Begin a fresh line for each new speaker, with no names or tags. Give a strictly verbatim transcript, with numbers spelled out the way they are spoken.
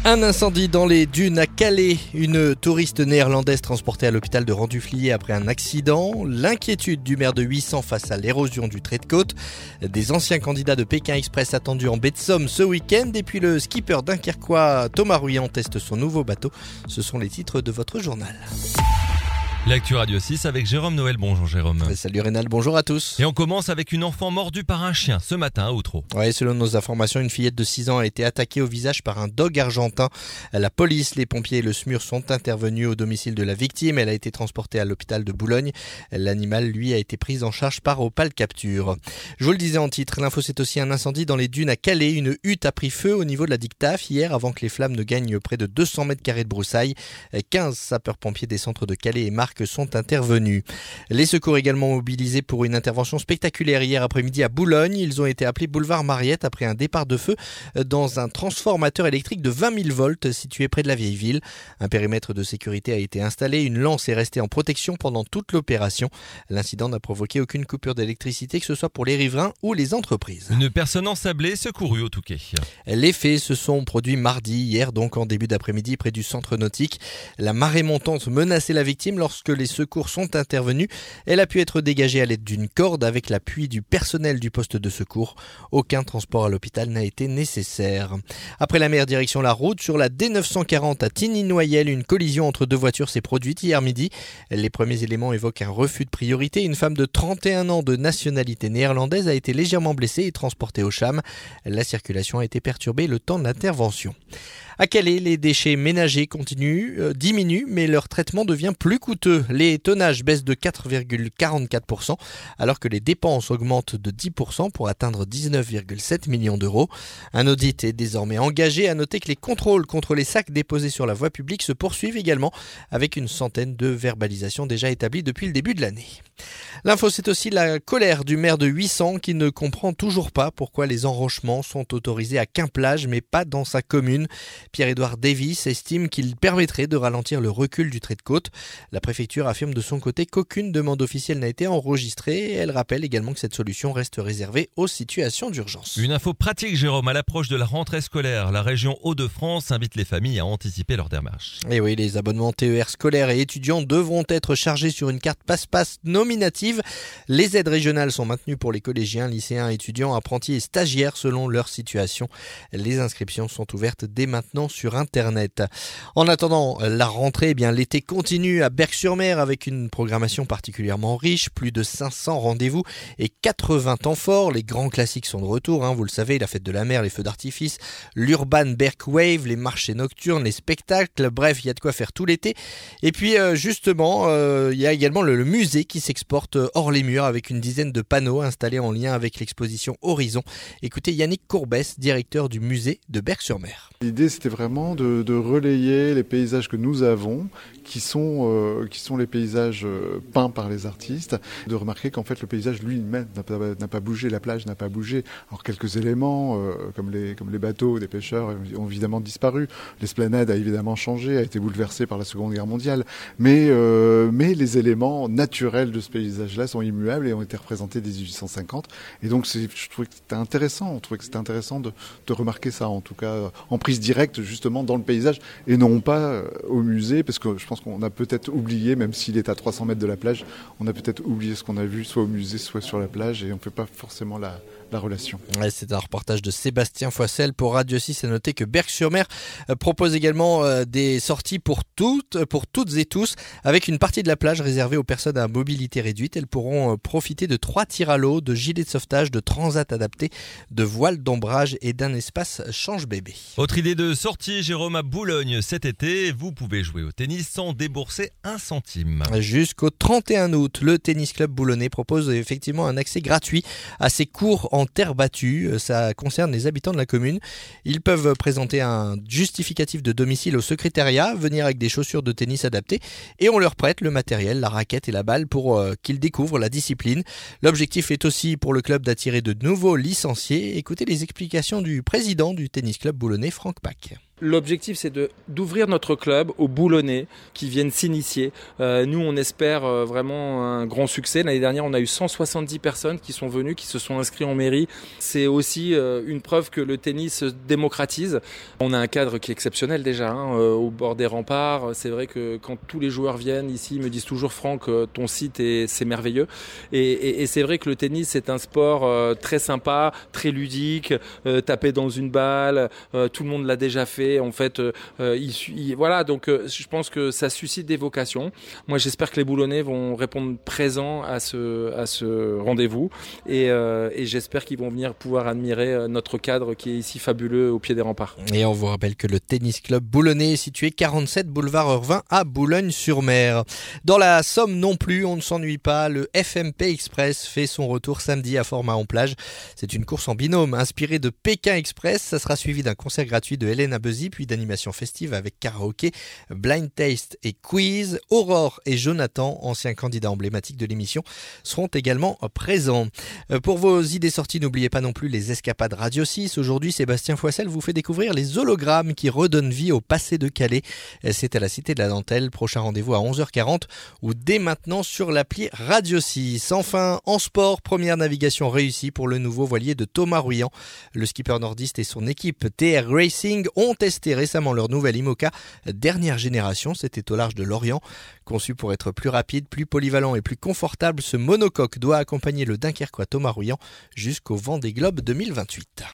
Un incendie dans les dunes à Calais. Une touriste néerlandaise transportée à l'hôpital de Randuflier après un accident. L'inquiétude du maire de Huissant face à l'érosion du trait de côte. Des anciens candidats de Pékin Express attendus en baie de Somme ce week-end. Et puis le skipper dunkerquois Thomas Ruyant teste son nouveau bateau. Ce sont les titres de votre journal.
L'actu Radio six avec Jérôme Noël. Bonjour Jérôme.
Salut Rénal, bonjour à tous.
Et on commence avec une enfant mordue par un chien ce matin à Outreau.
Ouais, selon nos informations, une fillette de six ans a été attaquée au visage par un dog argentin. La police, les pompiers et le S M U R sont intervenus au domicile de la victime. Elle a été transportée à l'hôpital de Boulogne. L'animal, lui, a été pris en charge par Opale Capture. Je vous le disais en titre, l'info c'est aussi un incendie dans les dunes à Calais. Une hutte a pris feu au niveau de la Dictaf hier avant que les flammes ne gagnent près de deux cents mètres carrés de broussailles. quinze sapeurs-pompiers des centres de Calais et Marques sont intervenus. Les secours également mobilisés pour une intervention spectaculaire hier après-midi à Boulogne. Ils ont été appelés boulevard Mariette après un départ de feu dans un transformateur électrique de vingt mille volts situé près de la vieille ville. Un périmètre de sécurité a été installé. Une lance est restée en protection pendant toute l'opération. L'incident n'a provoqué aucune coupure d'électricité, que ce soit pour les riverains ou les entreprises.
Une personne ensablée secourue au Touquet.
Les faits se sont produits mardi, hier donc en début d'après-midi près du centre nautique. La marée montante menaçait la victime lorsque les secours sont intervenus. Elle a pu être dégagée à l'aide d'une corde avec l'appui du personnel du poste de secours. Aucun transport à l'hôpital n'a été nécessaire. Après la mer, direction la route, sur la D neuf cent quarante à Tigny-Noyelles, une collision entre deux voitures s'est produite hier midi. Les premiers éléments évoquent un refus de priorité. Une femme de trente et un ans de nationalité néerlandaise a été légèrement blessée et transportée au C H A M. La circulation a été perturbée le temps de l'intervention. À Calais, les déchets ménagers continuent, euh, diminuent, mais leur traitement devient plus coûteux. Les tonnages baissent de quatre virgule quarante-quatre pour cent, alors que les dépenses augmentent de dix pour cent pour atteindre dix-neuf virgule sept millions d'euros. Un audit est désormais engagé. À noter que les contrôles contre les sacs déposés sur la voie publique se poursuivent également, avec une centaine de verbalisations déjà établies depuis le début de l'année. L'info, c'est aussi la colère du maire de Huissant qui ne comprend toujours pas pourquoi les enrochements sont autorisés à Quimplage mais pas dans sa commune. Pierre-Édouard Davis estime qu'il permettrait de ralentir le recul du trait de côte. La préfecture affirme de son côté qu'aucune demande officielle n'a été enregistrée. Elle rappelle également que cette solution reste réservée aux situations d'urgence.
Une info pratique Jérôme, à l'approche de la rentrée scolaire, la région Hauts-de-France invite les familles à anticiper leur démarche.
Et oui, les abonnements T E R scolaires et étudiants devront être chargés sur une carte passe-passe nominative. Les aides régionales sont maintenues pour les collégiens, lycéens, étudiants, apprentis et stagiaires selon leur situation. Les inscriptions sont ouvertes dès maintenant sur Internet. En attendant la rentrée, eh bien, l'été continue à Berck-sur-Mer avec une programmation particulièrement riche, plus de cinq cents rendez-vous et quatre-vingts temps forts. Les grands classiques sont de retour, hein, vous le savez, la fête de la mer, les feux d'artifice, l'Urban Berck Wave, les marchés nocturnes, les spectacles, bref, il y a de quoi faire tout l'été. Et puis euh, justement, euh, il y a également le, le musée qui s'exporte hors les murs avec une dizaine de panneaux installés en lien avec l'exposition Horizon. Écoutez Yannick Courbès, directeur du musée de Berck-sur-Mer.
L'idée, c'était vraiment de, de relayer les paysages que nous avons, qui sont, euh, qui sont les paysages euh, peints par les artistes, de remarquer qu'en fait le paysage lui-même n'a pas, n'a pas bougé, la plage n'a pas bougé. Alors quelques éléments, euh, comme, les, comme les bateaux des pêcheurs, ont évidemment disparu. L'esplanade a évidemment changé, a été bouleversée par la Seconde Guerre mondiale, mais, euh, mais les éléments naturels de ce paysage-là sont immuables et ont été représentés dès dix-huit cent cinquante. Et donc c'est, je trouvais que c'était intéressant, on trouvait que c'était intéressant de, de remarquer ça, en tout cas en prise directe justement dans le paysage et non pas au musée, parce que je pense qu'on a peut-être oublié, même s'il est à trois cents mètres de la plage, on a peut-être oublié ce qu'on a vu soit au musée soit sur la plage et on ne fait pas forcément la, la relation.
Ouais, c'est un reportage de Sébastien Foissel pour Radio six. À noter que Berck-sur-Mer propose également euh, des sorties pour toutes, pour toutes et tous, avec une partie de la plage réservée aux personnes à mobilité réduite. Elles pourront euh, profiter de trois tirs à l'eau, de gilets de sauvetage, de transat adaptés, de voiles d'ombrage et d'un espace change-bébé.
Autre idée de sortie, Jérôme, à Boulogne cet été, vous pouvez jouer au tennis sans débourser un centime.
Jusqu'au trente et un août, le Tennis Club Boulonnais propose effectivement un accès gratuit à ses cours en terre battue. Ça concerne les habitants de la commune. Ils peuvent présenter un justificatif de domicile au secrétariat, venir avec des chaussures de tennis adaptées et on leur prête le matériel, la raquette et la balle pour euh, qu'ils découvrent la discipline. L'objectif est aussi pour le club d'attirer de nouveaux licenciés. Écoutez les explications du président du Tennis Club Boulonnais, Franck Pack.
L'objectif, c'est de, d'ouvrir notre club aux Boulonnais qui viennent s'initier. Euh, nous, on espère euh, vraiment un grand succès. L'année dernière, on a eu cent soixante-dix personnes qui sont venues, qui se sont inscrits en mairie. C'est aussi euh, une preuve que le tennis se démocratise. On a un cadre qui est exceptionnel déjà, hein, euh, au bord des remparts. C'est vrai que quand tous les joueurs viennent ici, ils me disent toujours, Franck, ton site, est, c'est merveilleux. Et, et, et c'est vrai que le tennis, c'est un sport euh, très sympa, très ludique, euh, taper dans une balle, euh, tout le monde l'a déjà fait. En fait, euh, il, il, voilà, donc euh, je pense que ça suscite des vocations. Moi, j'espère que les Boulonnais vont répondre présents à ce, à ce rendez-vous et, euh, et j'espère qu'ils vont venir pouvoir admirer notre cadre qui est ici fabuleux au pied des remparts.
Et on vous rappelle que le tennis club boulonnais est situé quarante-sept boulevard Irvin à Boulogne-sur-Mer. Dans la Somme non plus, on ne s'ennuie pas. Le F M P Express fait son retour samedi à Format-en-Plage. C'est une course en binôme inspirée de Pékin Express. Ça sera suivi d'un concert gratuit de Hélène Abezi, puis d'animations festives avec karaoké, blind taste et quiz. Aurore et Jonathan, anciens candidats emblématiques de l'émission, seront également présents. Pour vos idées sorties, n'oubliez pas non plus les escapades Radio six. Aujourd'hui, Sébastien Foissel vous fait découvrir les hologrammes qui redonnent vie au passé de Calais. C'est à la Cité de la Dentelle. Prochain rendez-vous à onze heures quarante ou dès maintenant sur l'appli Radio six. Enfin, en sport, première navigation réussie pour le nouveau voilier de Thomas Ruyant. Le skipper nordiste et son équipe T R Racing ont testé récemment leur nouvelle IMOCA dernière génération. C'était au large de Lorient. Conçu pour être plus rapide, plus polyvalent et plus confortable, ce monocoque doit accompagner le Dunkerquois Thomas Ruyant jusqu'au Vendée Globe deux mille vingt-huit.